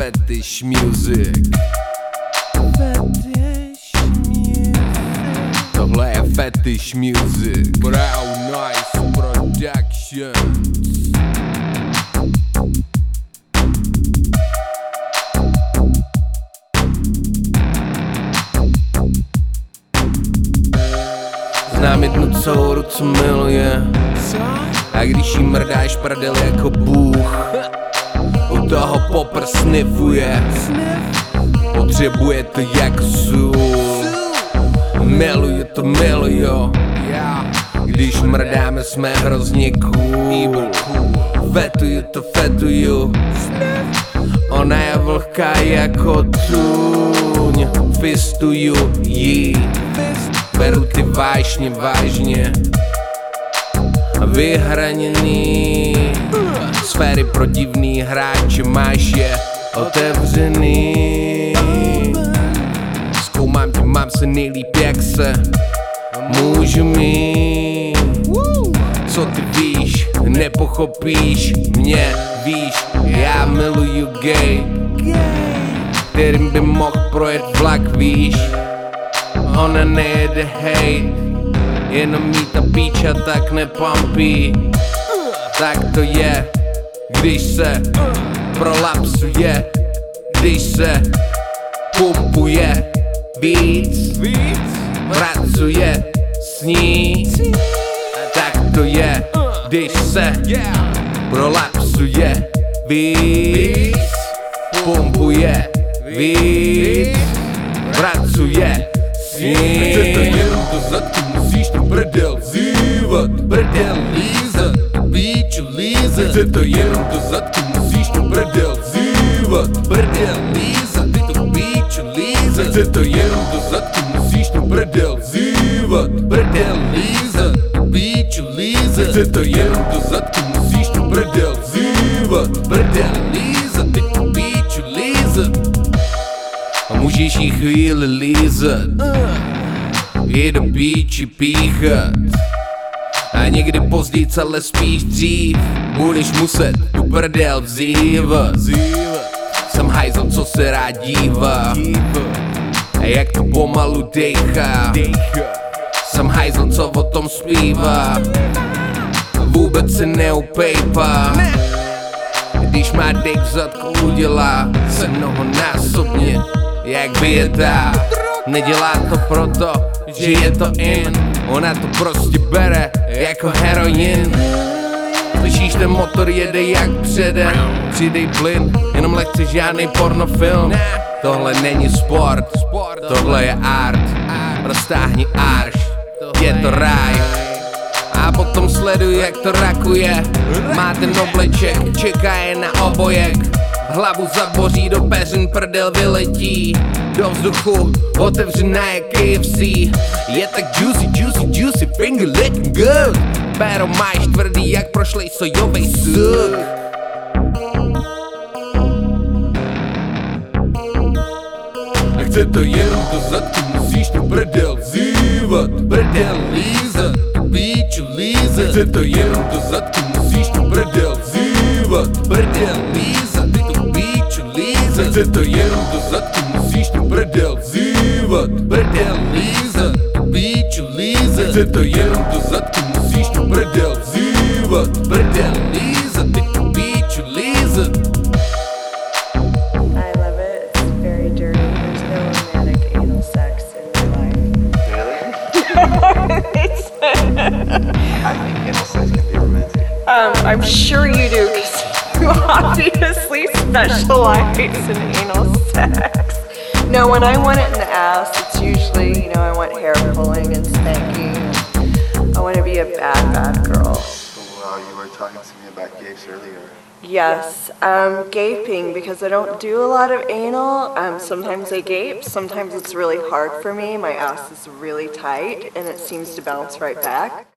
Fetish Music. Tohle je Fetish Music. Brown Nice Productions. Znám jednu dcoru, co miluje, a když jí mrdáš prdel jako Bůh, u toho popr snifuje, potřebuje to jako sůl. Miluje to miluju, když mrdáme jsme hrozně cool. Fetuju to fetuju, ona je vlhká jako tůň. Fistuju jí, beru ty vážně, vážně. Vyhraněný sféry pro divný hráče, máš je otevřený. Zkoumám tě, mám se nejlíp, jak se můžu mít. Co ty víš, nepochopíš mě, víš, já miluju gay, kterým by mohl projet vlak, víš. Ona nejede hejt, jenom jí ta píča tak nepampí. Tak to je, když se prolapsuje, když se pumpuje víc, pracuje s ní. Tak to je, když se prolapsuje víc, pumpuje víc, pracuje s ní. Chce to jenom do zadku, musíš to brdel vzývat, brdel lízat, píču lízat. Chce to jenom do zadku, musíš to brdel vzývat, brdel lízat, ty to píču lízat. Chce to jenom do zadku, musíš to brdel vzývat, brdel lízat, píču lízat. Chce to jenom do zadku, musíš to brdel vzývat, brdel lízat, ty to píču lízat. A můžeš jí chvíli lízat, i do píči píchat. A někdy později, ale spíš dřív, budeš muset tu prdel vzývat. Jsem hajzl, co se rád dívá, a jak to pomalu dejchá. Jsem hajzl, co o tom zpívá, vůbec se neupejpá. Když má dek v zadku, udělá se mnohonásobně jak věta. Nedělá to proto, že je to in, ona to prostě bere jako heroin. Slyšíš, ten motor jede jak předem, přidej plyn, jenom lehce, žádnej pornofilm. Tohle není sport, tohle je art, roztáhni arš, je to ráj. A potom sleduj, jak to rakuje, má ten obleček, čeká je na obojek. Hlavu zaboří, do peřin prdel vyletí, do vzduchu otevřená je KFC. Je tak juicy, juicy, juicy, finger licking good. Pero máš tvrdý jak prošlej sojovej suk. A chce to jenom do zadku, musíš to brdel vzývat, brdel lízat, píču lízat. Chce to jenom do zadku, musíš to brdel vzývat, brdel lízat, ty to píču lízat. Chce to jenom do zadku, musíš to brdel vzývat, brdel lízat, píču lízat. Chce to jenom do zadku, musíš to brdel vzývat, brdel lízat, ty to píču lízat. I love it. It's very dirty. There's no romantic anal sex in my life. I think anal sex can be romantic. I'm sure you do, because you obviously specialize in anal sex. No, when I want it in the ass, it's usually, I want hair pulling and spanking. I want to be a bad, bad girl. Well, you were talking to me about gapes earlier. Yes, gaping, because I don't do a lot of anal. Sometimes I gape, sometimes it's really hard for me. My ass is really tight, and it seems to bounce right back.